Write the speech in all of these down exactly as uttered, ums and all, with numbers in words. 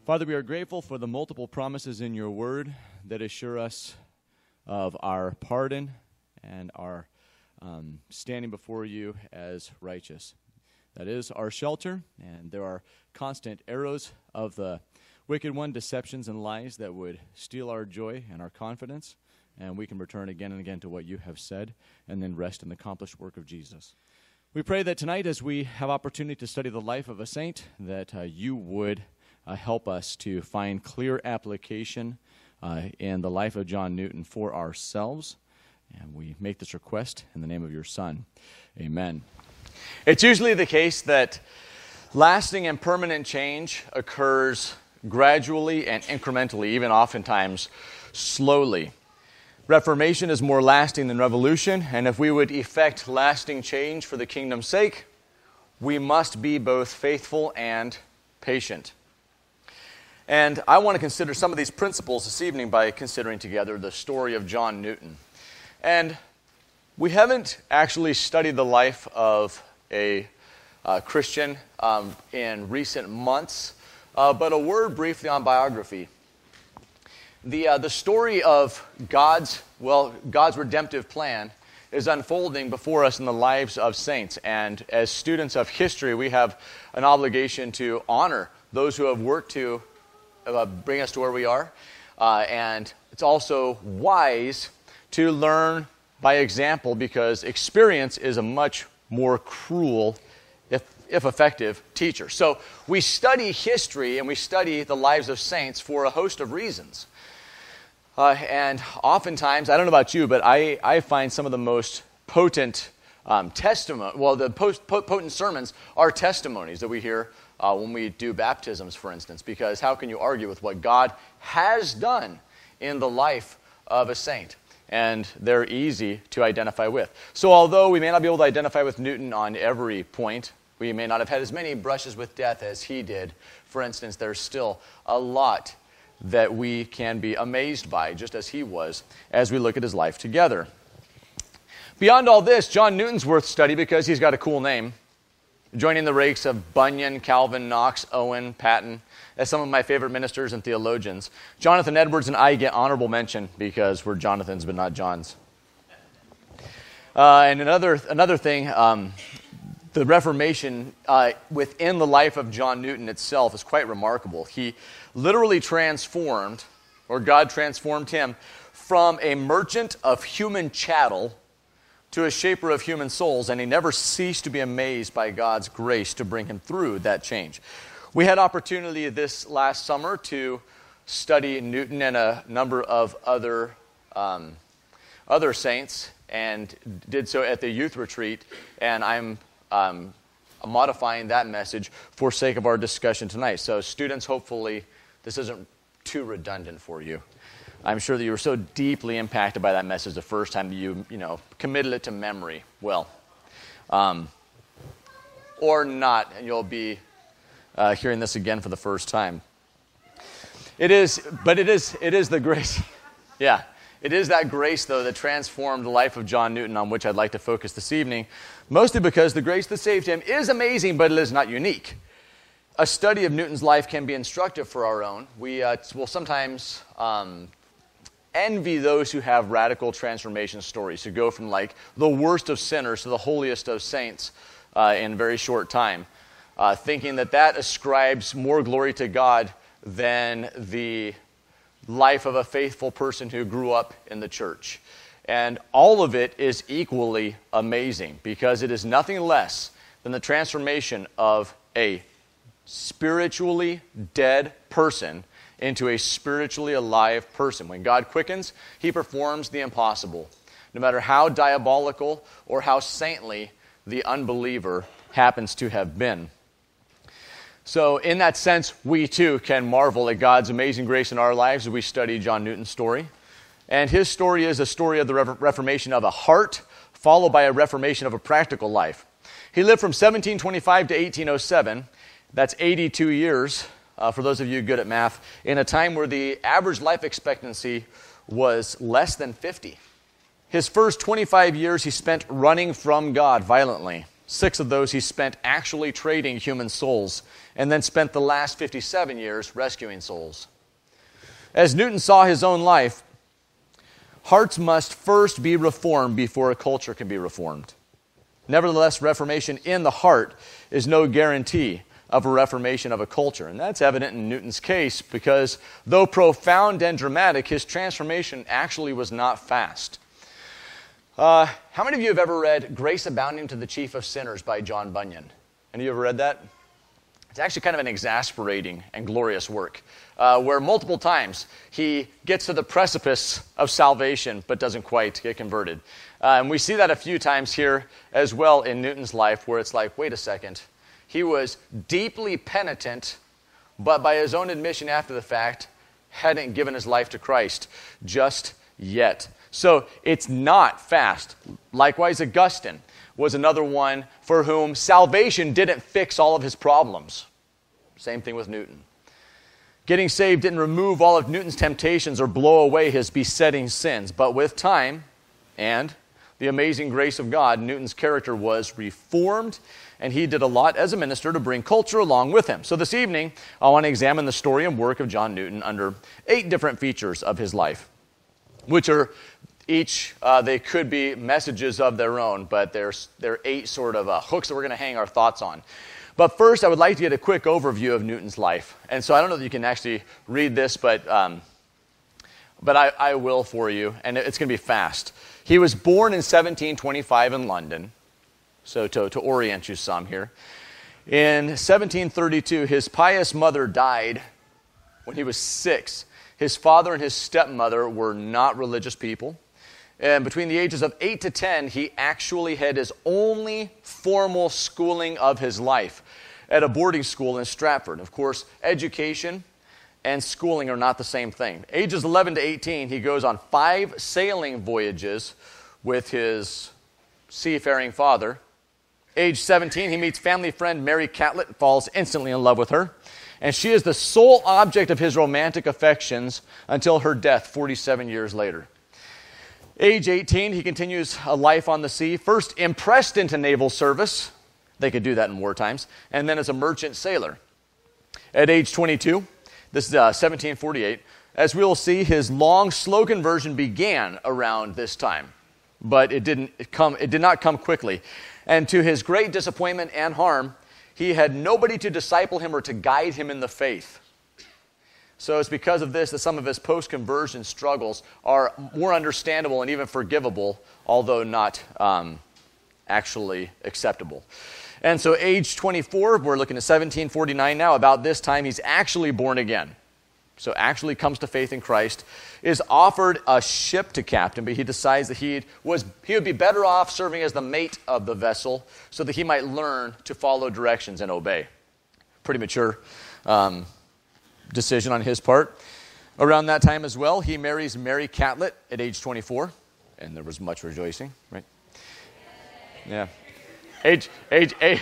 Father, we are grateful for the multiple promises in your word that assure us of our pardon and our um, standing before you as righteous. That is our shelter, and there are constant arrows of the wicked one, deceptions and lies that would steal our joy and our confidence, and we can return again and again to what you have said and then rest in the accomplished work of Jesus. We pray that tonight, as we have opportunity to study the life of a saint, that uh, you would uh, help us to find clear application uh, in the life of John Newton for ourselves. And we make this request in the name of your Son. Amen. It's usually the case that lasting and permanent change occurs gradually and incrementally, even oftentimes slowly. Reformation is more lasting than revolution, and if we would effect lasting change for the kingdom's sake, we must be both faithful and patient. And I want to consider some of these principles this evening by considering together the story of John Newton. And we haven't actually studied the life of a uh, Christian um, in recent months, uh, but a word briefly on biography. The uh, the story of God's, well, God's redemptive plan is unfolding before us in the lives of saints. And as students of history, we have an obligation to honor those who have worked to uh, bring us to where we are. Uh, and it's also wise to learn by example, because experience is a much more cruel, if, if effective, teacher. So we study history and we study the lives of saints for a host of reasons. Uh, and oftentimes, I don't know about you, but I, I find some of the most potent um, testimony, well, the post, potent sermons are testimonies that we hear uh, when we do baptisms, for instance, because how can you argue with what God has done in the life of a saint? And they're easy to identify with. So although we may not be able to identify with Newton on every point, we may not have had as many brushes with death as he did. For instance, there's still a lot that we can be amazed by, just as he was, as we look at his life together. Beyond all this, John Newton's worth study because he's got a cool name, joining the ranks of Bunyan, Calvin, Knox, Owen, Paton, as some of my favorite ministers and theologians. Jonathan Edwards and I get honorable mention because we're Jonathans but not Johns. Uh, and another another thing, um, the Reformation uh, within the life of John Newton itself is quite remarkable. He literally transformed, or God transformed him, from a merchant of human chattel to a shaper of human souls, and he never ceased to be amazed by God's grace to bring him through that change. We had opportunity this last summer to study Newton and a number of other um, other saints, and did so at the youth retreat, and I'm um, modifying that message for sake of our discussion tonight. So students, hopefully this isn't too redundant for you. I'm sure that you were so deeply impacted by that message the first time you, you know, committed it to memory. Well, um, or not, and you'll be uh, hearing this again for the first time. It is, but it is, it is the grace. Yeah, it is that grace, though, that transformed the life of John Newton, on which I'd like to focus this evening, mostly because the grace that saved him is amazing, but it is not unique. A study of Newton's life can be instructive for our own. We uh, will sometimes um, envy those who have radical transformation stories, who go from like the worst of sinners to the holiest of saints uh, in a very short time, uh, thinking that that ascribes more glory to God than the life of a faithful person who grew up in the church. And all of it is equally amazing, because it is nothing less than the transformation of a spiritually dead person into a spiritually alive person. When God quickens, he performs the impossible, no matter how diabolical or how saintly the unbeliever happens to have been. So in that sense, we too can marvel at God's amazing grace in our lives as we study John Newton's story. And his story is a story of the reformation of a heart, followed by a reformation of a practical life. He lived from seventeen twenty-five to eighteen oh seven. That's eighty-two years, uh, for those of you good at math, in a time where the average life expectancy was less than fifty. His first twenty-five years he spent running from God violently. Six of those he spent actually trading human souls, and then spent the last fifty-seven years rescuing souls. As Newton saw his own life, hearts must first be reformed before a culture can be reformed. Nevertheless, reformation in the heart is no guarantee of a reformation of a culture. And that's evident in Newton's case because, though profound and dramatic, his transformation actually was not fast. Uh, how many of you have ever read Grace Abounding to the Chief of Sinners by John Bunyan? Any of you ever read that? It's actually kind of an exasperating and glorious work, uh, where multiple times he gets to the precipice of salvation but doesn't quite get converted. Uh, and we see that a few times here as well in Newton's life, where it's like, wait a second, he was deeply penitent, but by his own admission after the fact, hadn't given his life to Christ just yet. So it's not fast. Likewise, Augustine was another one for whom salvation didn't fix all of his problems. Same thing with Newton. Getting saved didn't remove all of Newton's temptations or blow away his besetting sins, but with time and the amazing grace of God, Newton's character was reformed, and he did a lot as a minister to bring culture along with him. So this evening, I want to examine the story and work of John Newton under eight different features of his life, which are each, uh, they could be messages of their own, but there's there are eight sort of uh, hooks that we're going to hang our thoughts on. But first, I would like to get a quick overview of Newton's life. And so I don't know that you can actually read this, but um, but I, I will for you, and it's going to be fast. He was born in seventeen twenty-five in London, so to, to orient you some here. In seventeen thirty-two, his pious mother died when he was six. His father and his stepmother were not religious people. And between the ages of eight to ten, he actually had his only formal schooling of his life at a boarding school in Stratford. Of course, education and schooling are not the same thing. Ages eleven to eighteen, he goes on five sailing voyages with his seafaring father. Age seventeen, he meets family friend Mary Catlett and falls instantly in love with her. And she is the sole object of his romantic affections until her death forty-seven years later. Age eighteen, he continues a life on the sea, first impressed into naval service. They could do that in war times. And then as a merchant sailor. At age twenty-two, this is uh, seventeen forty-eight, as we will see, his long, slow conversion began around this time. But it didn't come, it did not come quickly. And to his great disappointment and harm, he had nobody to disciple him or to guide him in the faith. So it's because of this that some of his post-conversion struggles are more understandable and even forgivable, although not um, actually acceptable. And so age twenty-four, we're looking at seventeen forty-nine now. About this time, he's actually born again. So actually comes to faith in Christ, is offered a ship to captain, but he decides that he was he would be better off serving as the mate of the vessel so that he might learn to follow directions and obey. Pretty mature um, decision on his part. Around that time as well, he marries Mary Catlett at age twenty-four, and there was much rejoicing, right? Yeah. Age, age, age.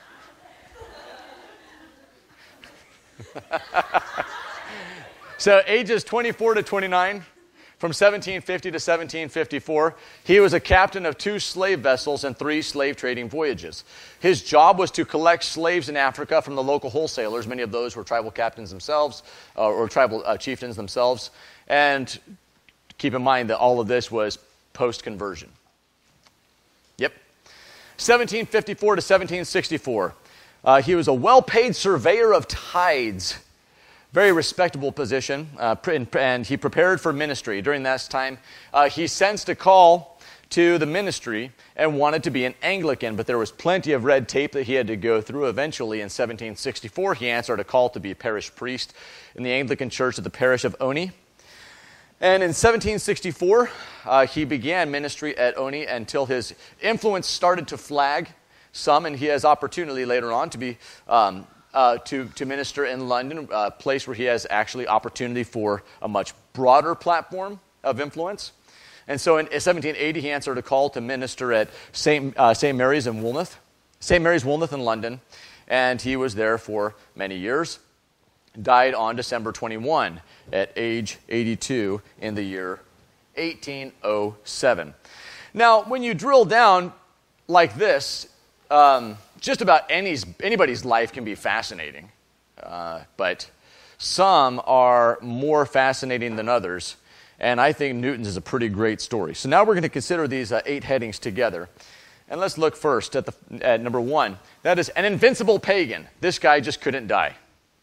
So ages twenty-four to twenty-nine, from seventeen fifty to seventeen fifty-four, he was a captain of two slave vessels and three slave trading voyages. His job was to collect slaves in Africa from the local wholesalers. Many of those were tribal captains themselves, uh, or tribal uh, chieftains themselves. And keep in mind that all of this was post-conversion. Yep. seventeen fifty-four to seventeen sixty-four, uh, he was a well-paid surveyor of tides. Very respectable position, uh, and he prepared for ministry. During that time, uh, he sensed a call to the ministry and wanted to be an Anglican, but there was plenty of red tape that he had to go through. Eventually, in seventeen sixty-four, he answered a call to be a parish priest in the Anglican church of the parish of Oney. And in seventeen sixty-four, uh, he began ministry at Oney until his influence started to flag some, and he has opportunity later on to be um, Uh, to, to minister in London, a place where he has actually opportunity for a much broader platform of influence. And so in seventeen eighty, he answered a call to minister at Saint Uh, Saint Mary's in Woolnoth, Saint Mary's Woolnoth in London, and he was there for many years. Died on December twenty-first at age eighty-two in the year eighteen oh seven. Now, when you drill down like this, um, just about any, anybody's life can be fascinating, uh, but some are more fascinating than others, and I think Newton's is a pretty great story. So now we're going to consider these uh, eight headings together, and let's look first at, the, at number one. That is an invincible pagan. This guy just couldn't die.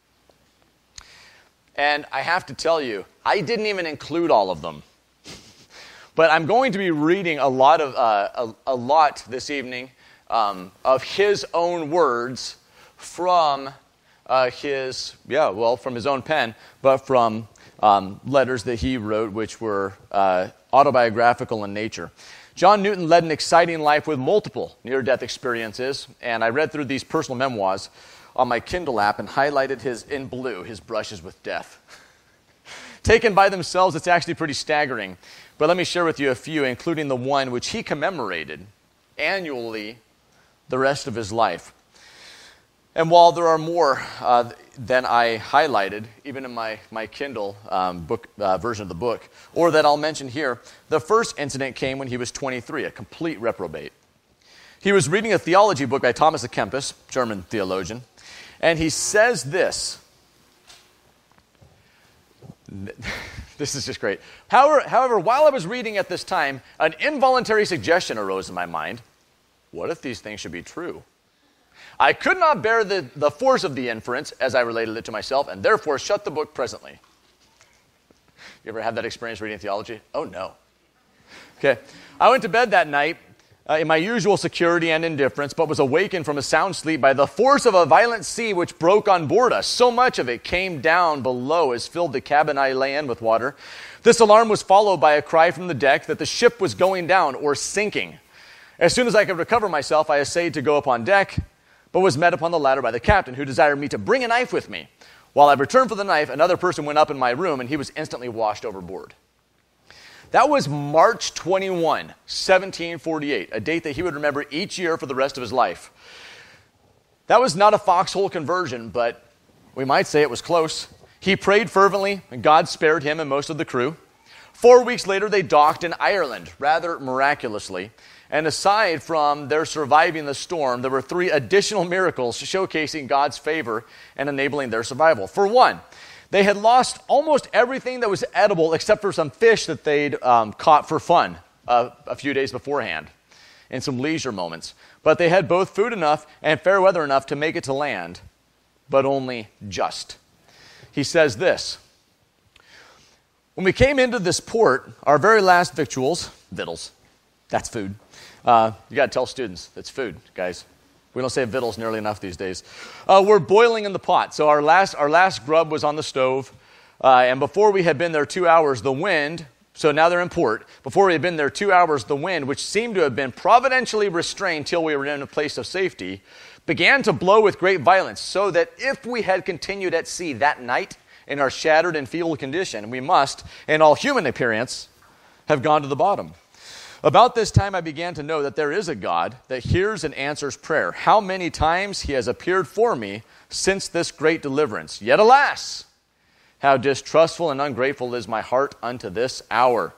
And I have to tell you, I didn't even include all of them. But I'm going to be reading a lot of uh, a, a lot this evening um, of his own words from uh, his yeah well from his own pen, but from um, letters that he wrote, which were uh, autobiographical in nature. John Newton led an exciting life with multiple near-death experiences, and I read through these personal memoirs on my Kindle app and highlighted his in blue his brushes with death. Taken by themselves, it's actually pretty staggering. But let me share with you a few, including the one which he commemorated annually the rest of his life. And while there are more uh, than I highlighted, even in my, my Kindle um, book uh, version of the book, or that I'll mention here, the first incident came when he was twenty-three, a complete reprobate. He was reading a theology book by Thomas à Kempis, German theologian, and he says this. This is just great. However, however, while I was reading at this time, an involuntary suggestion arose in my mind. What if these things should be true? I could not bear the, the force of the inference as I related it to myself, and therefore shut the book presently. You ever have that experience reading theology? Oh, no. Okay. I went to bed that night uh, in my usual security and indifference, but was awakened from a sound sleep by the force of a violent sea which broke on board us. So much of it came down below as filled the cabin I lay in with water. This alarm was followed by a cry from the deck that the ship was going down or sinking. As soon as I could recover myself, I essayed to go up on deck, but was met upon the ladder by the captain, who desired me to bring a knife with me. While I returned for the knife, another person went up in my room, and he was instantly washed overboard. That was March twenty-first, seventeen forty-eight, a date that he would remember each year for the rest of his life. That was not a foxhole conversion, but we might say it was close. He prayed fervently, and God spared him and most of the crew. Four weeks later, they docked in Ireland, rather miraculously. And aside from their surviving the storm, there were three additional miracles showcasing God's favor and enabling their survival. For one, they had lost almost everything that was edible except for some fish that they'd um, caught for fun uh, a few days beforehand in some leisure moments. But they had both food enough and fair weather enough to make it to land, but only just. He says this, when we came into this port, our very last victuals, victuals, that's food. Uh, you got to tell students, it's food, guys. We don't say victuals nearly enough these days. Uh, we're boiling in the pot. So our last our last grub was on the stove, uh, and before we had been there two hours, the wind, so now they're in port, before we had been there two hours, the wind, which seemed to have been providentially restrained till we were in a place of safety, began to blow with great violence, so that if we had continued at sea that night in our shattered and feeble condition, we must, in all human appearance, have gone to the bottom. About this time, I began to know that there is a God that hears and answers prayer. How many times he has appeared for me since this great deliverance. Yet alas, how distrustful and ungrateful is my heart unto this hour.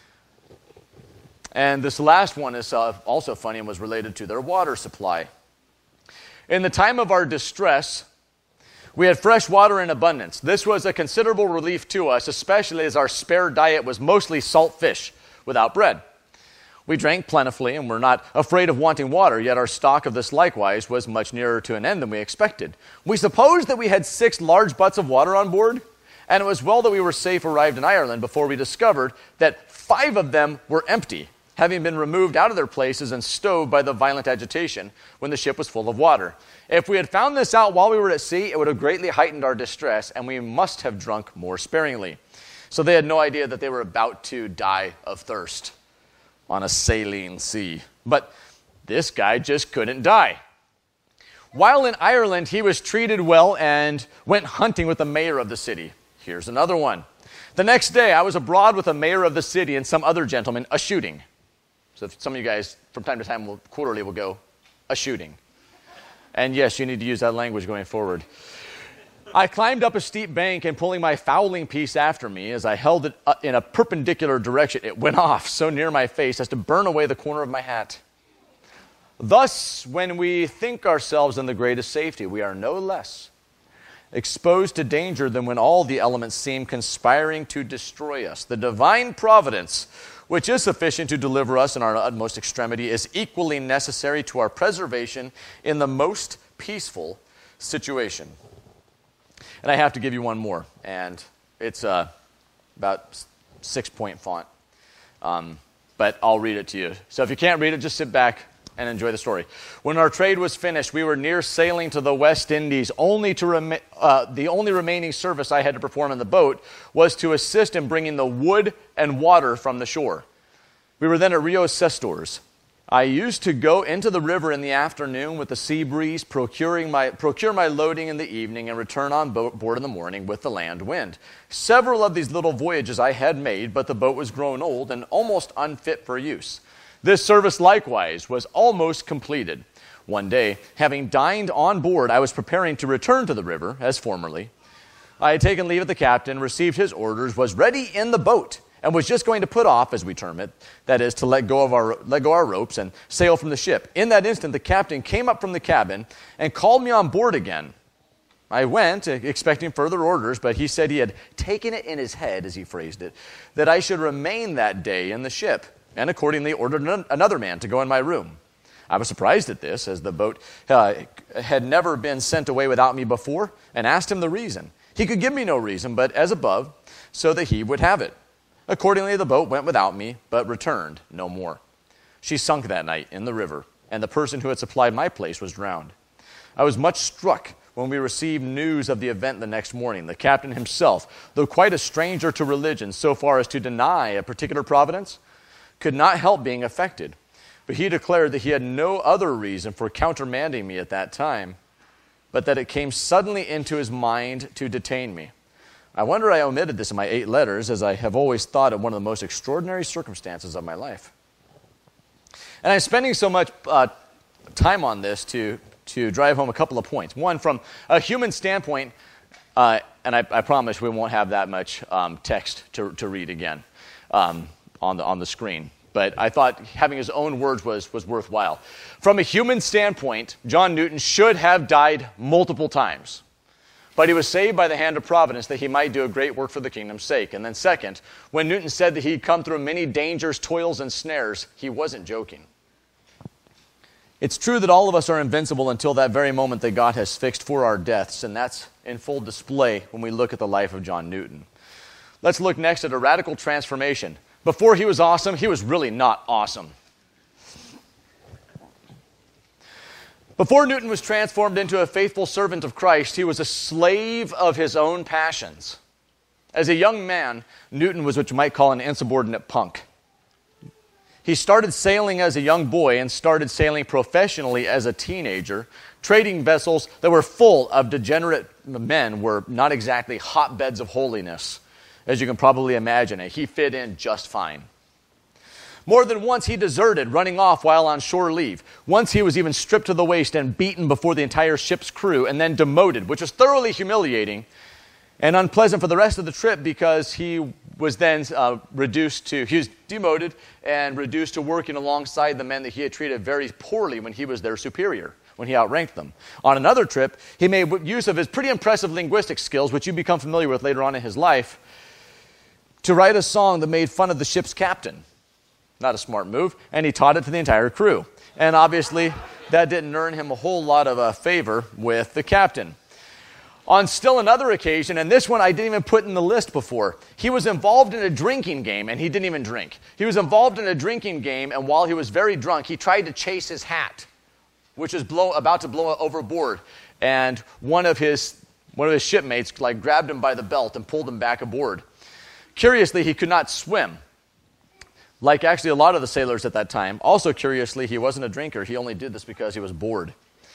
And this last one is uh, also funny and was related to their water supply. In the time of our distress, we had fresh water in abundance. This was a considerable relief to us, especially as our spare diet was mostly salt fish without bread. We drank plentifully and were not afraid of wanting water, yet our stock of this likewise was much nearer to an end than we expected. We supposed that we had six large butts of water on board, and it was well that we were safe arrived in Ireland before we discovered that five of them were empty, having been removed out of their places and stowed by the violent agitation when the ship was full of water. If we had found this out while we were at sea, it would have greatly heightened our distress, and we must have drunk more sparingly. So they had no idea that they were about to die of thirst on a saline sea. But this guy just couldn't die. While in Ireland, he was treated well and went hunting with the mayor of the city. Here's another one. The next day, I was abroad with the mayor of the city and some other gentleman, a shooting. So if some of you guys, from time to time, will, quarterly will go, a shooting. And yes, you need to use that language going forward. I climbed up a steep bank and pulling my fowling piece after me, as I held it in a perpendicular direction, it went off so near my face as to burn away the corner of my hat. Thus, when we think ourselves in the greatest safety, we are no less exposed to danger than when all the elements seem conspiring to destroy us. The divine providence, which is sufficient to deliver us in our utmost extremity, is equally necessary to our preservation in the most peaceful situation. And I have to give you one more, and it's uh, about six-point font, um, but I'll read it to you. So if you can't read it, just sit back and enjoy the story. When our trade was finished, we were near sailing to the West Indies. Only to rem- uh, the only remaining service I had to perform in the boat was to assist in bringing the wood and water from the shore. We were then at Rio Sestors. I used to go into the river in the afternoon with the sea breeze, procuring my, procure my loading in the evening, and return on boat, board in the morning with the land wind. Several of these little voyages I had made, but the boat was grown old and almost unfit for use. This service likewise was almost completed. One day, having dined on board, I was preparing to return to the river, as formerly. I had taken leave of the captain, received his orders, was ready in the boat, and was just going to put off, as we term it, that is, to let go of our let go our ropes and sail from the ship. In that instant, the captain came up from the cabin and called me on board again. I went, expecting further orders, but he said he had taken it in his head, as he phrased it, that I should remain that day in the ship, and accordingly ordered another man to go in my room. I was surprised at this, as the boat uh, had never been sent away without me before, and asked him the reason. He could give me no reason, but as above, so that he would have it. Accordingly, the boat went without me, but returned no more. She sunk that night in the river, and the person who had supplied my place was drowned. I was much struck when we received news of the event the next morning. The captain himself, though quite a stranger to religion so far as to deny a particular providence, could not help being affected. But he declared that he had no other reason for countermanding me at that time, but that it came suddenly into his mind to detain me. I wonder I omitted this in my eight letters, as I have always thought it one of the most extraordinary circumstances of my life. And I'm spending so much uh, time on this to, to drive home a couple of points. One, from a human standpoint, uh, and I, I promise we won't have that much um, text to, to read again um, on the, on the screen. But I thought having his own words was, was worthwhile. From a human standpoint, John Newton should have died multiple times. But he was saved by the hand of providence that he might do a great work for the kingdom's sake. And then second, when Newton said that he'd come through many dangers, toils, and snares, he wasn't joking. It's true that all of us are invincible until that very moment that God has fixed for our deaths, and that's in full display when we look at the life of John Newton. Let's look next at a radical transformation. Before he was awesome, he was really not awesome. Before Newton was transformed into a faithful servant of Christ, he was a slave of his own passions. As a young man, Newton was what you might call an insubordinate punk. He started sailing as a young boy and started sailing professionally as a teenager. Trading vessels that were full of degenerate men were not exactly hotbeds of holiness, as you can probably imagine it. He fit in just fine. More than once, he deserted, running off while on shore leave. Once he was even stripped to the waist and beaten before the entire ship's crew, and then demoted, which was thoroughly humiliating and unpleasant for the rest of the trip, because he was then uh, reduced to, he was demoted and reduced to working alongside the men that he had treated very poorly when he was their superior, when he outranked them. On another trip, he made use of his pretty impressive linguistic skills, which you become familiar with later on in his life, to write a song that made fun of the ship's captain. Not a smart move, and he taught it to the entire crew. And obviously, that didn't earn him a whole lot of uh, favor with the captain. On still another occasion, and this one I didn't even put in the list before, he was involved in a drinking game, and he didn't even drink. He was involved in a drinking game, and while he was very drunk, he tried to chase his hat, which was blow, about to blow overboard. And one of his one of his shipmates like grabbed him by the belt and pulled him back aboard. Curiously, he could not swim, like actually a lot of the sailors at that time. Also curiously, he wasn't a drinker. He only did this because he was bored.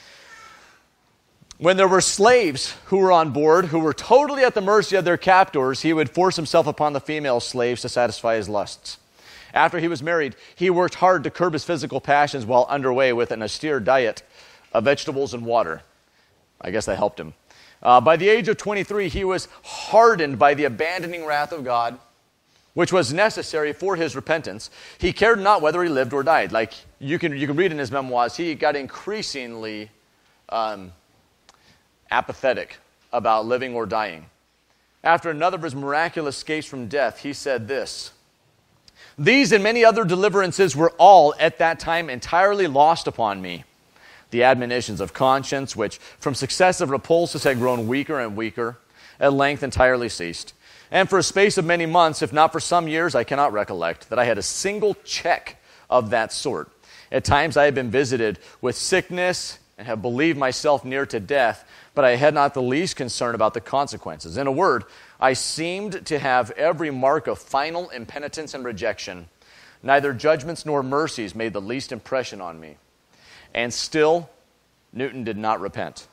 When there were slaves who were on board, who were totally at the mercy of their captors, he would force himself upon the female slaves to satisfy his lusts. After he was married, he worked hard to curb his physical passions while underway with an austere diet of vegetables and water. I guess that helped him. Uh, by the age of twenty-three, he was hardened by the abandoning wrath of God, which was necessary for his repentance, he cared not whether he lived or died. Like you can, you can read in his memoirs, he got increasingly um, apathetic about living or dying. After another of his miraculous escapes from death, he said this, "These and many other deliverances were all at that time entirely lost upon me. The admonitions of conscience, which from successive repulses had grown weaker and weaker, at length entirely ceased. And for a space of many months, if not for some years, I cannot recollect that I had a single check of that sort. At times I have been visited with sickness and have believed myself near to death, but I had not the least concern about the consequences. In a word, I seemed to have every mark of final impenitence and rejection. Neither judgments nor mercies made the least impression on me. And still, Newton did not repent."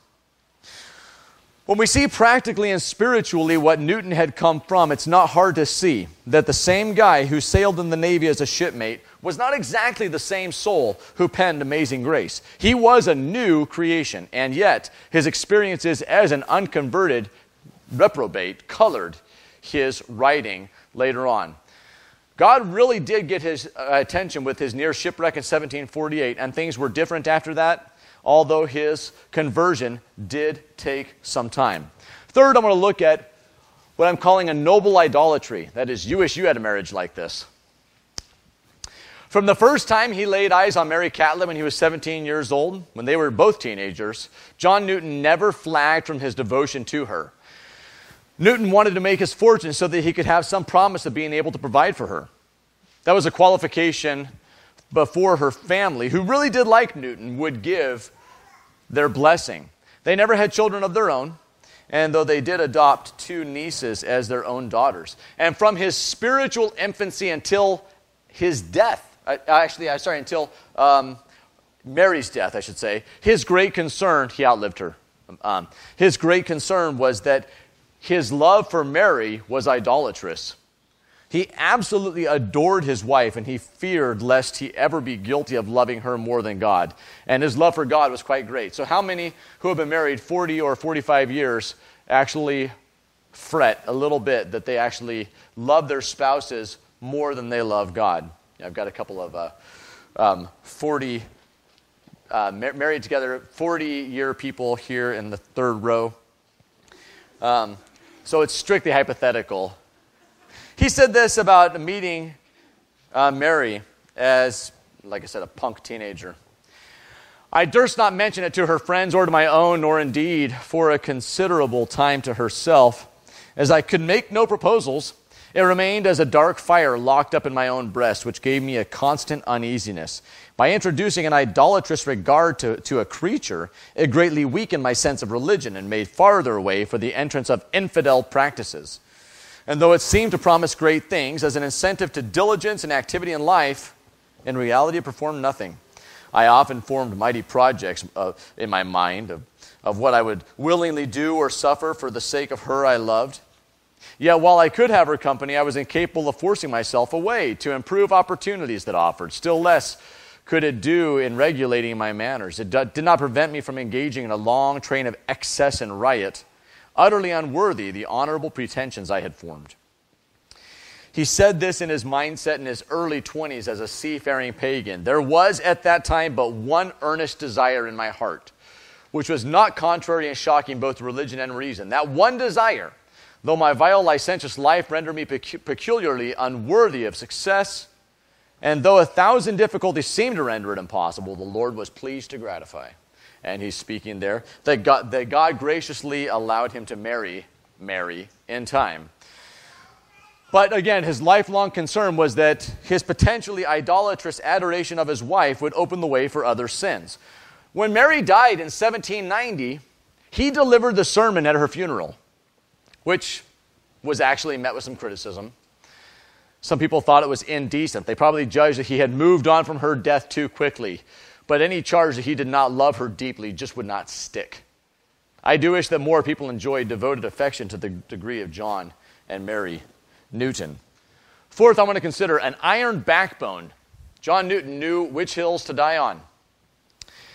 When we see practically and spiritually what Newton had come from, it's not hard to see that the same guy who sailed in the Navy as a shipmate was not exactly the same soul who penned Amazing Grace. He was a new creation, and yet his experiences as an unconverted reprobate colored his writing later on. God really did get his uh, attention with his near shipwreck in seventeen forty-eight, and things were different after that, although his conversion did take some time. Third, I'm going to look at what I'm calling a noble idolatry. That is, you wish you had a marriage like this. From the first time he laid eyes on Mary Catlett when he was seventeen years old, when they were both teenagers, John Newton never flagged from his devotion to her. Newton wanted to make his fortune so that he could have some promise of being able to provide for her. That was a qualification before her family, who really did like Newton, would give their blessing. They never had children of their own, and though they did adopt two nieces as their own daughters. And from his spiritual infancy until his death, actually, I'm sorry, until um, Mary's death, I should say, his great concern, he outlived her, um, his great concern was that his love for Mary was idolatrous. He absolutely adored his wife, and he feared lest he ever be guilty of loving her more than God. And his love for God was quite great. So how many who have been married forty or forty-five years actually fret a little bit that they actually love their spouses more than they love God? I've got a couple of uh, um, forty, uh, mar- married together, forty-year people here in the third row. Um, so it's strictly hypothetical. He said this about meeting uh, Mary as, like I said, a punk teenager. "I durst not mention it to her friends or to my own, nor indeed for a considerable time to herself. As I could make no proposals, it remained as a dark fire locked up in my own breast, which gave me a constant uneasiness. By introducing an idolatrous regard to, to a creature, it greatly weakened my sense of religion and made farther way for the entrance of infidel practices. And though it seemed to promise great things as an incentive to diligence and activity in life, in reality it performed nothing. I often formed mighty projects uh, in my mind of, of what I would willingly do or suffer for the sake of her I loved. Yet while I could have her company, I was incapable of forcing myself away to improve opportunities that offered. Still less could it do in regulating my manners. It d- did not prevent me from engaging in a long train of excess and riot, utterly unworthy the honorable pretensions I had formed." He said this in his mindset in his early twenties as a seafaring pagan. "There was at that time but one earnest desire in my heart, which was not contrary and shocking both to religion and reason. That one desire, though my vile licentious life rendered me pecu- peculiarly unworthy of success, and though a thousand difficulties seemed to render it impossible, the Lord was pleased to gratify." And he's speaking there, that God, that God graciously allowed him to marry Mary in time. But again, his lifelong concern was that his potentially idolatrous adoration of his wife would open the way for other sins. When Mary died in seventeen ninety, he delivered the sermon at her funeral, which was actually met with some criticism. Some people thought it was indecent. They probably judged that he had moved on from her death too quickly. But any charge that he did not love her deeply just would not stick. I do wish that more people enjoyed devoted affection to the degree of John and Mary Newton. Fourth, I want to consider an iron backbone. John Newton knew which hills to die on.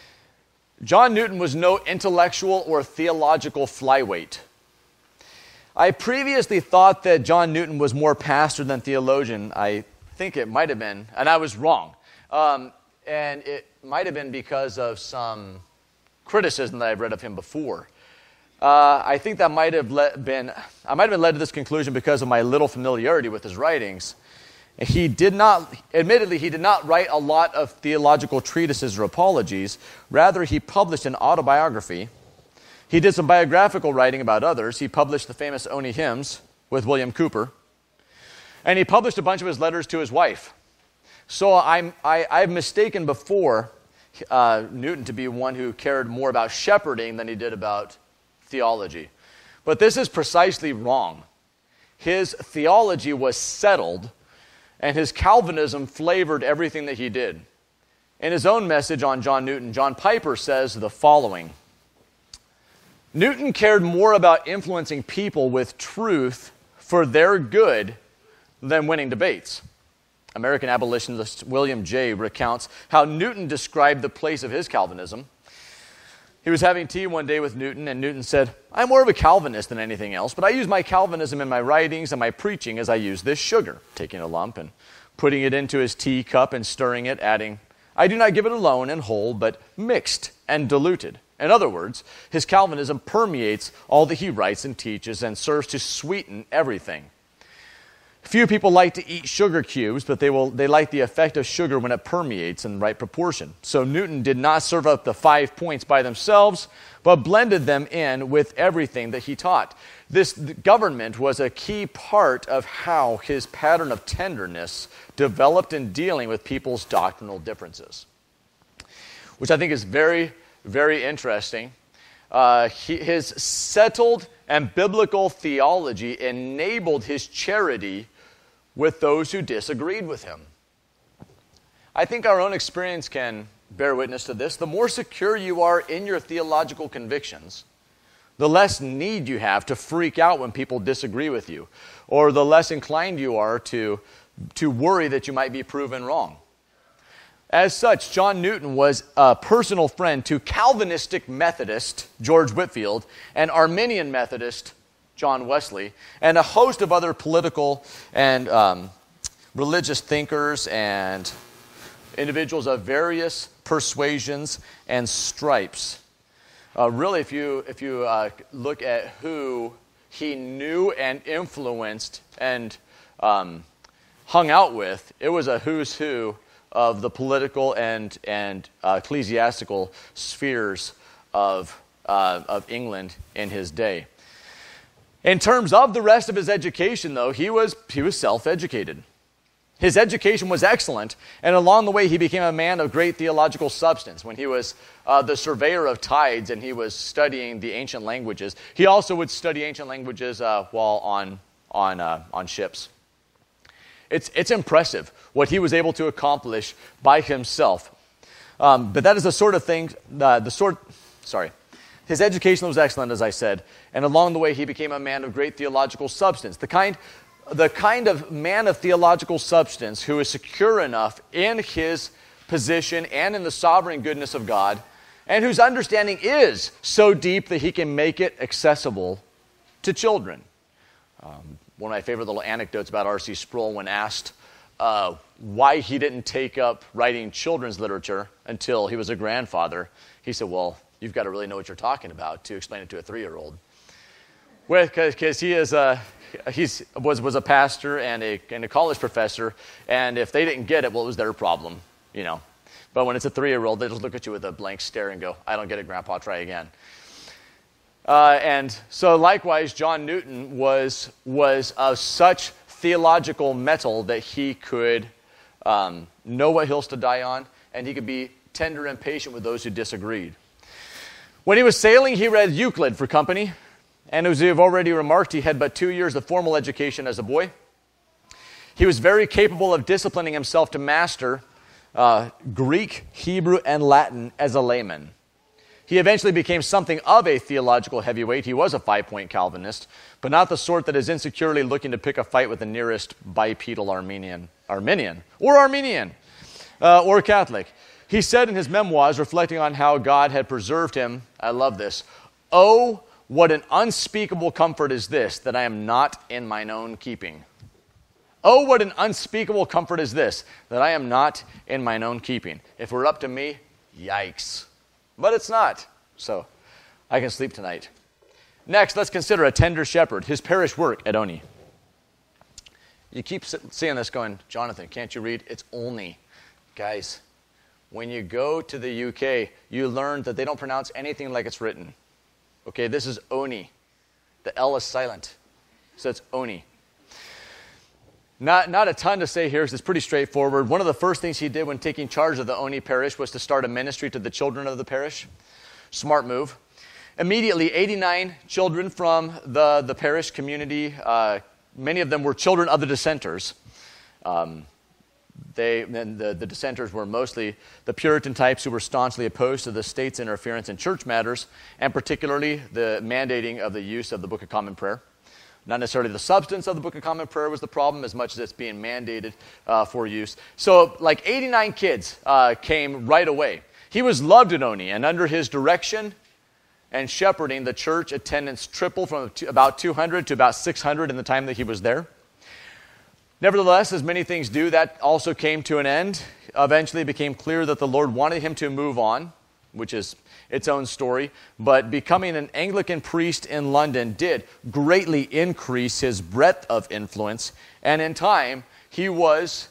John Newton was no intellectual or theological flyweight. I previously thought that John Newton was more pastor than theologian. I think it might have been, and I was wrong. Um, and it might have been because of some criticism that I've read of him before. Uh, I think that might have le- been, I might have been led to this conclusion because of my little familiarity with his writings. He did not, admittedly, he did not write a lot of theological treatises or apologies. Rather, he published an autobiography. He did some biographical writing about others. He published the famous Oni Hymns with William Cooper. And he published a bunch of his letters to his wife. So I'm, I, I've mistaken before uh, Newton to be one who cared more about shepherding than he did about theology. But this is precisely wrong. His theology was settled, and his Calvinism flavored everything that he did. In his own message on John Newton, John Piper says the following: Newton cared more about influencing people with truth for their good than winning debates. American abolitionist William Jay recounts how Newton described the place of his Calvinism. He was having tea one day with Newton, and Newton said, "I'm more of a Calvinist than anything else, but I use my Calvinism in my writings and my preaching as I use this sugar," taking a lump and putting it into his tea cup and stirring it, adding, "I do not give it alone and whole, but mixed and diluted." In other words, his Calvinism permeates all that he writes and teaches and serves to sweeten everything. Few people like to eat sugar cubes, but they will they like the effect of sugar when it permeates in the right proportion. So Newton did not serve up the five points by themselves, but blended them in with everything that he taught. This government was a key part of how his pattern of tenderness developed in dealing with people's doctrinal differences, which I think is very, very interesting. Uh, he, his settled and biblical theology enabled his charity with those who disagreed with him. I think our own experience can bear witness to this. The more secure you are in your theological convictions, the less need you have to freak out when people disagree with you, or the less inclined you are to, to worry that you might be proven wrong. As such, John Newton was a personal friend to Calvinistic Methodist George Whitefield and Arminian Methodist John Wesley, and a host of other political and um, religious thinkers and individuals of various persuasions and stripes. Uh, really, if you, if you uh, look at who he knew and influenced and um, hung out with, it was a who's who of the political and, and uh, ecclesiastical spheres of, uh, of England in his day. In terms of the rest of his education, though, he was, he was self-educated. His education was excellent, and along the way he became a man of great theological substance. When he was uh, the surveyor of tides and he was studying the ancient languages, he also would study ancient languages uh, while on, on, uh, on ships. It's, it's impressive what he was able to accomplish by himself. Um, but that is the sort of thing, uh, the sort, sorry, his education was excellent, as I said, and along the way he became a man of great theological substance. The kind, the kind of man of theological substance who is secure enough in his position and in the sovereign goodness of God, and whose understanding is so deep that he can make it accessible to children. Um, one of my favorite little anecdotes about R C Sproul, when asked uh, why he didn't take up writing children's literature until he was a grandfather, he said, well, you've got to really know what you're talking about to explain it to a three-year-old. Because he is a, he's, was, was a pastor and a, and a college professor, and if they didn't get it, well, it was their problem, you know. But when it's a three-year-old, they just look at you with a blank stare and go, I don't get it, Grandpa, try again. Uh, and so likewise, John Newton was, was of such theological mettle that he could um, know what hills to die on, and he could be tender and patient with those who disagreed. When he was sailing, he read Euclid for company, and as we have already remarked, he had but two years of formal education as a boy. He was very capable of disciplining himself to master uh, Greek, Hebrew, and Latin as a layman. He eventually became something of a theological heavyweight. He was a five-point Calvinist, but not the sort that is insecurely looking to pick a fight with the nearest bipedal Armenian, Arminian, or Armenian, uh, or Catholic. He said in his memoirs, reflecting on how God had preserved him, I love this, "Oh, what an unspeakable comfort is this, that I am not in mine own keeping. Oh, what an unspeakable comfort is this, that I am not in mine own keeping. If it were up to me, yikes. But it's not, so I can sleep tonight. Next, let's consider a tender shepherd, his parish work at Oni. You keep seeing this going, Jonathan, can't you read? It's only. Guys, when you go to the U K, you learn that they don't pronounce anything like it's written. Okay, this is Oni. The L is silent, so it's Oni. Not, not a ton to say here, because it's pretty straightforward. One of the first things he did when taking charge of the Oni parish was to start a ministry to the children of the parish. Smart move. Immediately, eighty-nine children from the, the parish community, uh, many of them were children of the dissenters. Um, they, and the, the dissenters were mostly the Puritan types who were staunchly opposed to the state's interference in church matters, and particularly the mandating of the use of the Book of Common Prayer. Not necessarily the substance of the Book of Common Prayer was the problem, as much as it's being mandated uh, for use. So like eighty-nine kids uh, came right away. He was loved at Oni, and under his direction and shepherding, the church attendance tripled from about two hundred to about six hundred in the time that he was there. Nevertheless, as many things do, that also came to an end. Eventually it became clear that the Lord wanted him to move on, which is its own story, but becoming an Anglican priest in London did greatly increase his breadth of influence, and in time, he was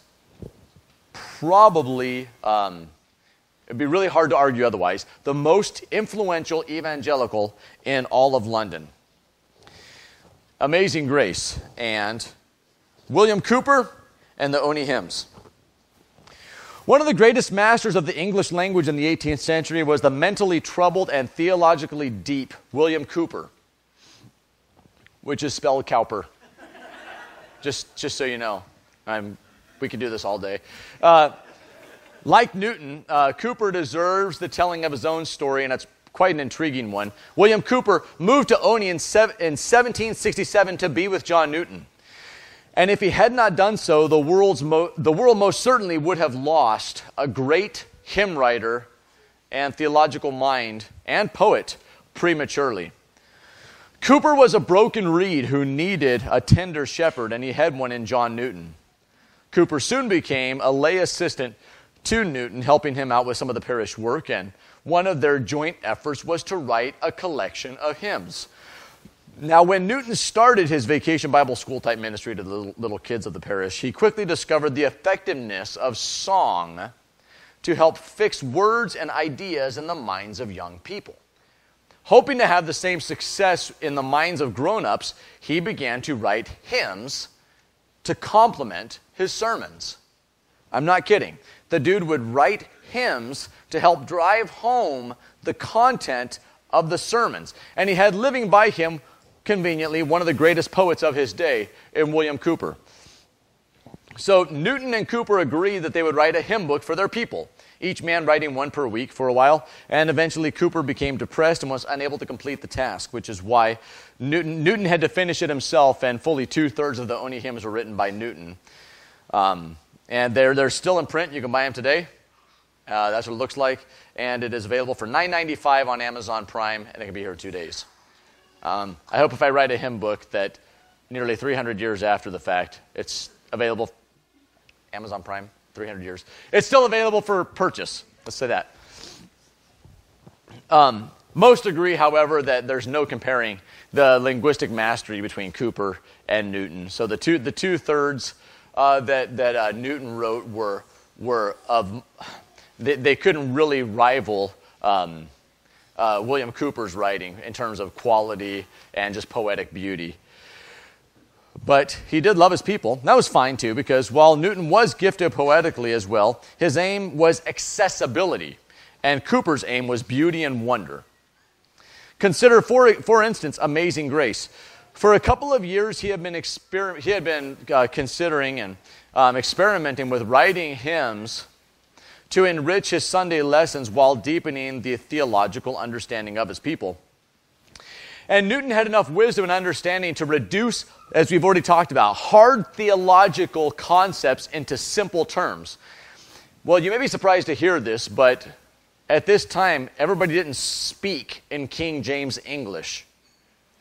probably, um, it'd be really hard to argue otherwise, the most influential evangelical in all of London. Amazing Grace and William Cowper and the Oni hymns. One of the greatest masters of the English language in the eighteenth century was the mentally troubled and theologically deep William Cowper, which is spelled Cowper. just, just so you know. I'm, we could do this all day. Uh, like Newton, uh, Cowper deserves the telling of his own story, and it's quite an intriguing one. William Cowper moved to Oni in, sev- in seventeen sixty-seven to be with John Newton. And if he had not done so, the, world's mo- the world most certainly would have lost a great hymn writer and theological mind and poet prematurely. Cowper was a broken reed who needed a tender shepherd, and he had one in John Newton. Cowper soon became a lay assistant to Newton, helping him out with some of the parish work, and one of their joint efforts was to write a collection of hymns. Now, when Newton started his vacation Bible school type ministry to the little, little kids of the parish, he quickly discovered the effectiveness of song to help fix words and ideas in the minds of young people. Hoping to have the same success in the minds of grown-ups, he began to write hymns to complement his sermons. I'm not kidding. The dude would write hymns to help drive home the content of the sermons. And he had living by him, conveniently, one of the greatest poets of his day in William Cowper. So Newton and Cowper agreed that they would write a hymn book for their people, each man writing one per week for a while, and eventually Cowper became depressed and was unable to complete the task, which is why Newton, Newton had to finish it himself, and fully two-thirds of the Oni hymns were written by Newton. Um, and they're, they're still in print. You can buy them today. Uh, that's what it looks like, and it is available for nine ninety-five on Amazon Prime, and it can be here in two days. Um, I hope if I write a hymn book that nearly three hundred years after the fact, it's available, Amazon Prime, three hundred years. It's still available for purchase. Let's say that. Um, most agree, however, that there's no comparing the linguistic mastery between Cowper and Newton. So the two the two thirds uh, that that uh, Newton wrote were were of they, they couldn't really rival. Um, Uh, William Cowper's writing in terms of quality and just poetic beauty. But he did love his people. That was fine too, because while Newton was gifted poetically as well, his aim was accessibility, and Cowper's aim was beauty and wonder. Consider, for, for instance, Amazing Grace. For a couple of years, he had been, exper- he had been uh, considering and um, experimenting with writing hymns to enrich his Sunday lessons while deepening the theological understanding of his people. And Newton had enough wisdom and understanding to reduce, as we've already talked about, hard theological concepts into simple terms. Well, you may be surprised to hear this, but at this time, everybody didn't speak in King James English.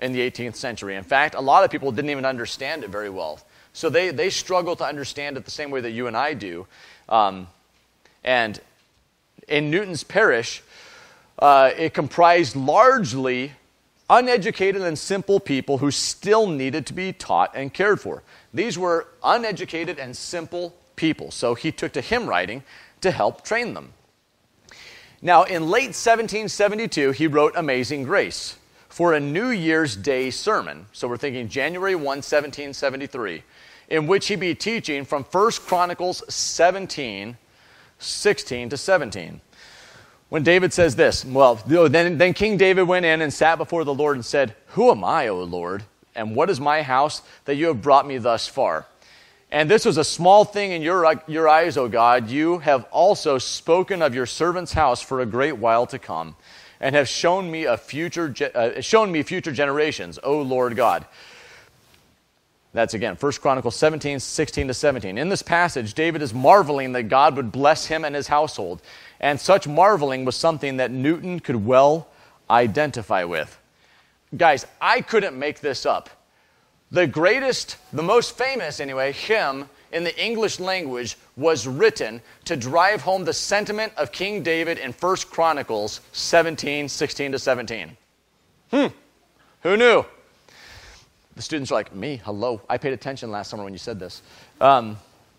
in the eighteenth century. In fact, a lot of people didn't even understand it very well. So they, they struggle to understand it the same way that you and I do. Um, and in Newton's parish, uh, it comprised largely uneducated and simple people who still needed to be taught and cared for. These were uneducated and simple people. So he took to hymn writing to help train them. Now, in late seventeen seventy-two, he wrote Amazing Grace for a New Year's Day sermon. So we're thinking January first, seventeen seventy-three, in which he'd be teaching from First Chronicles seventeen, sixteen to seventeen. When David says this, well, then, then King David went in and sat before the Lord and said, "Who am I, O Lord, and what is my house that you have brought me thus far? And this was a small thing in your, your eyes, O God. You have also spoken of your servant's house for a great while to come, and have shown me a future uh, shown me future generations, O Lord God." That's again, First Chronicles seventeen, sixteen to seventeen. In this passage, David is marveling that God would bless him and his household. And such marveling was something that Newton could well identify with. Guys, I couldn't make this up. The greatest, the most famous anyway, hymn in the English language was written to drive home the sentiment of King David in First Chronicles seventeen, sixteen to seventeen. Hmm, who knew? The students are like, me, hello. I paid attention last summer when you said this. Um,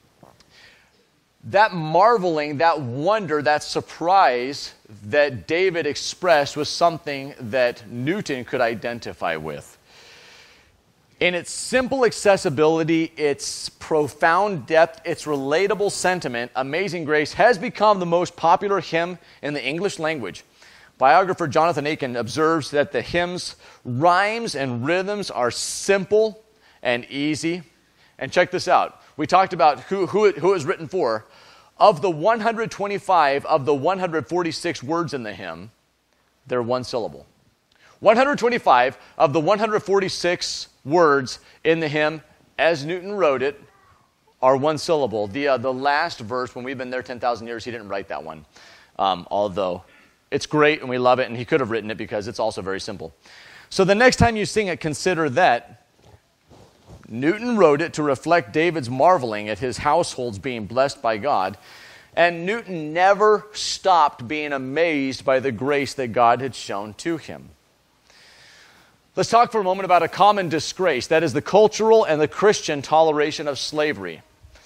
that marveling, that wonder, that surprise that David expressed was something that Newton could identify with. In its simple accessibility, its profound depth, its relatable sentiment, Amazing Grace has become the most popular hymn in the English language. Biographer Jonathan Aiken observes that the hymn's rhymes and rhythms are simple and easy. And check this out. We talked about who, who, it, who it was written for. Of the one hundred twenty-five of the one hundred forty-six words in the hymn, they're one syllable. one hundred twenty-five of the one hundred forty-six words in the hymn, as Newton wrote it, are one syllable. The, uh, the last verse, when we've been there ten thousand years, he didn't write that one, um, although it's great and we love it, and he could have written it because it's also very simple. So the next time you sing it, consider that Newton wrote it to reflect David's marveling at his households being blessed by God, and Newton never stopped being amazed by the grace that God had shown to him. Let's talk for a moment about a common disgrace, that is the cultural and the Christian toleration of slavery.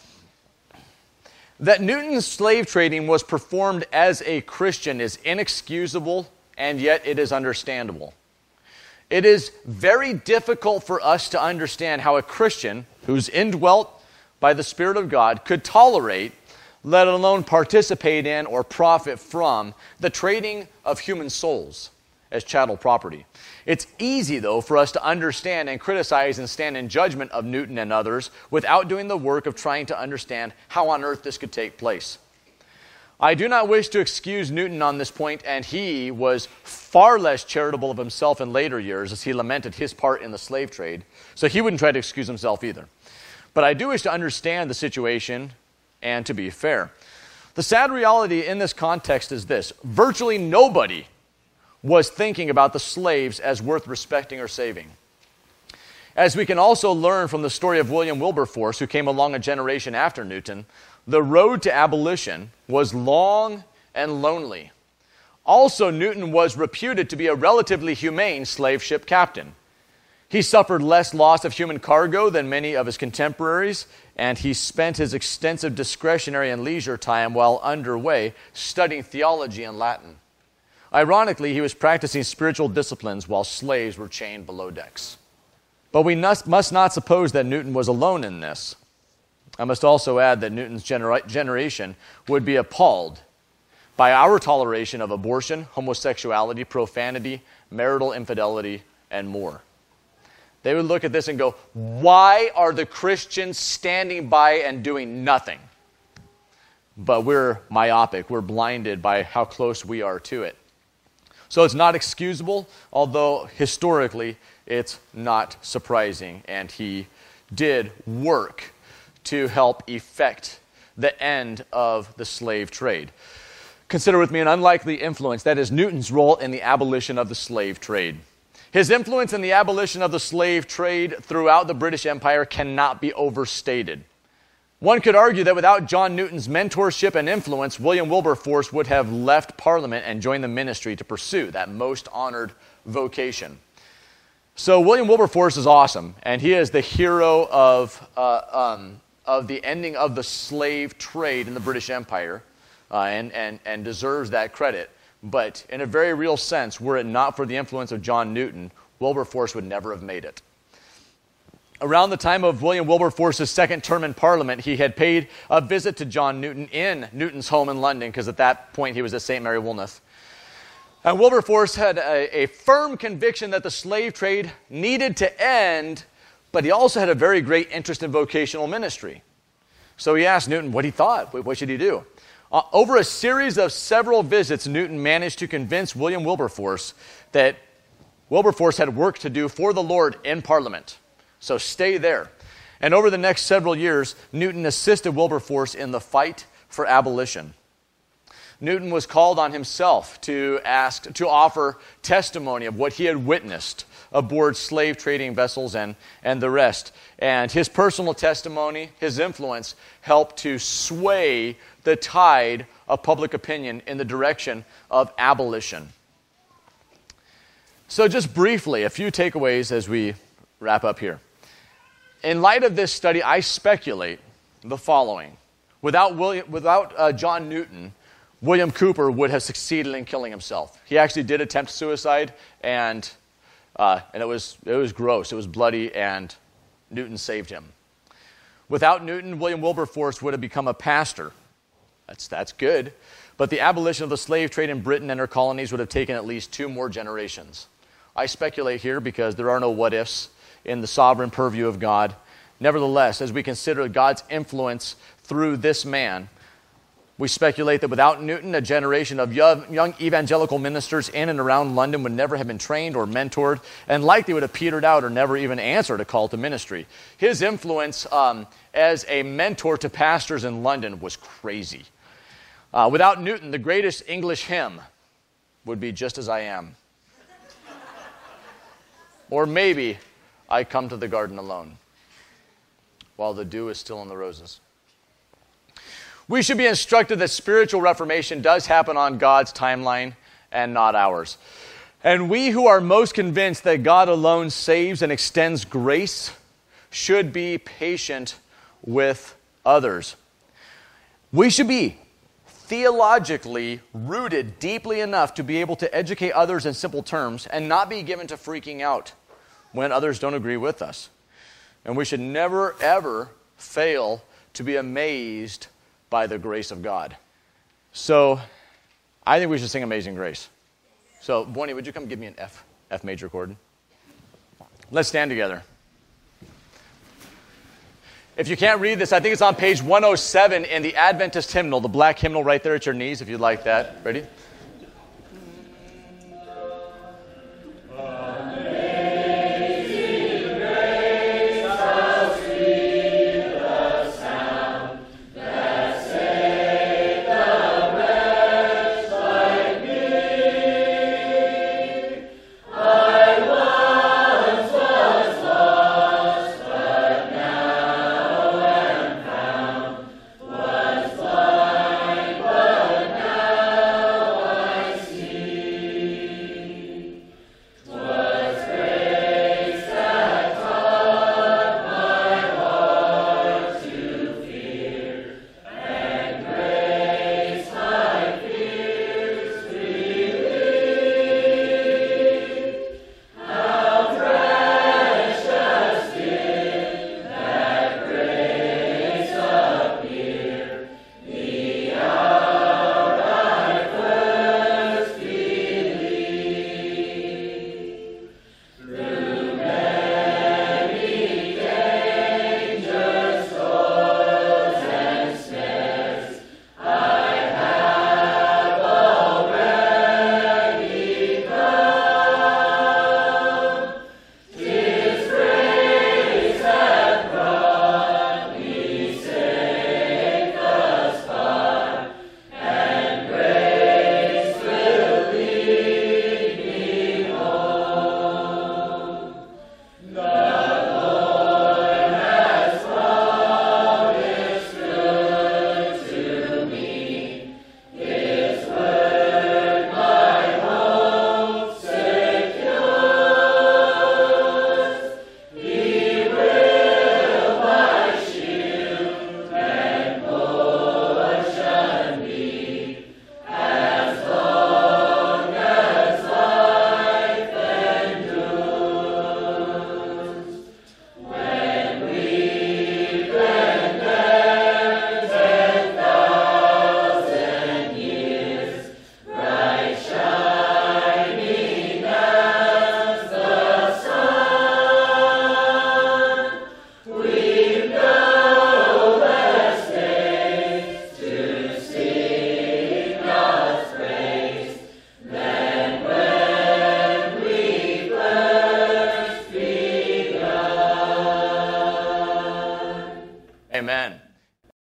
That Newton's slave trading was performed as a Christian is inexcusable, and yet it is understandable. It is very difficult for us to understand how a Christian who's indwelt by the Spirit of God could tolerate, let alone participate in or profit from, the trading of human souls as chattel property. It's easy, though, for us to understand and criticize and stand in judgment of Newton and others without doing the work of trying to understand how on earth this could take place. I do not wish to excuse Newton on this point, and he was far less charitable of himself in later years as he lamented his part in the slave trade, so he wouldn't try to excuse himself either. But I do wish to understand the situation and to be fair. The sad reality in this context is this: virtually nobody was thinking about the slaves as worth respecting or saving. As we can also learn from the story of William Wilberforce, who came along a generation after Newton, the road to abolition was long and lonely. Also, Newton was reputed to be a relatively humane slave ship captain. He suffered less loss of human cargo than many of his contemporaries, and he spent his extensive discretionary and leisure time while underway studying theology and Latin. Ironically, he was practicing spiritual disciplines while slaves were chained below decks. But we must, must not suppose that Newton was alone in this. I must also add that Newton's genera- generation would be appalled by our toleration of abortion, homosexuality, profanity, marital infidelity, and more. They would look at this and go, why are the Christians standing by and doing nothing? But we're myopic. We're blinded by how close we are to it. So it's not excusable, although historically it's not surprising. And he did work to help effect the end of the slave trade. Consider with me an unlikely influence, that is Newton's role in the abolition of the slave trade. His influence in the abolition of the slave trade throughout the British Empire cannot be overstated. One could argue that without John Newton's mentorship and influence, William Wilberforce would have left Parliament and joined the ministry to pursue that most honored vocation. So William Wilberforce is awesome, and he is the hero of, uh, um, of the ending of the slave trade in the British Empire, uh, and, and, and deserves that credit. But in a very real sense, were it not for the influence of John Newton, Wilberforce would never have made it. Around the time of William Wilberforce's second term in Parliament, he had paid a visit to John Newton in Newton's home in London, because at that point he was at Saint Mary Woolnoth. And Wilberforce had a, a firm conviction that the slave trade needed to end, but he also had a very great interest in vocational ministry. So he asked Newton what he thought, what should he do? Uh, over a series of several visits, Newton managed to convince William Wilberforce that Wilberforce had work to do for the Lord in Parliament. So stay there. And over the next several years, Newton assisted Wilberforce in the fight for abolition. Newton was called on himself to ask, to offer testimony of what he had witnessed aboard slave trading vessels and, and the rest. And his personal testimony, his influence, helped to sway the tide of public opinion in the direction of abolition. So just briefly, a few takeaways as we wrap up here. In light of this study, I speculate the following. Without, William, without uh, John Newton, William Cooper would have succeeded in killing himself. He actually did attempt suicide, and, uh, and it was, it was gross. It was bloody, and Newton saved him. Without Newton, William Wilberforce would have become a pastor. That's, that's good. But the abolition of the slave trade in Britain and her colonies would have taken at least two more generations. I speculate here because there are no what-ifs in the sovereign purview of God. Nevertheless, as we consider God's influence through this man, we speculate that without Newton, a generation of young, young evangelical ministers in and around London would never have been trained or mentored, and likely would have petered out or never even answered a call to ministry. His influence um, as a mentor to pastors in London was crazy. Uh, without Newton, the greatest English hymn would be Just As I Am. Or maybe I Come to the Garden Alone, while the dew is still on the roses. We should be instructed that spiritual reformation does happen on God's timeline and not ours. And we who are most convinced that God alone saves and extends grace should be patient with others. We should be theologically rooted deeply enough to be able to educate others in simple terms and not be given to freaking out when others don't agree with us. And we should never, ever fail to be amazed by the grace of God. So I think we should sing Amazing Grace. So, Bonnie, would you come give me an F, F major chord? Let's stand together. If you can't read this, I think it's on page one oh seven in the Adventist hymnal, the black hymnal right there at your knees, if you'd like that. Ready?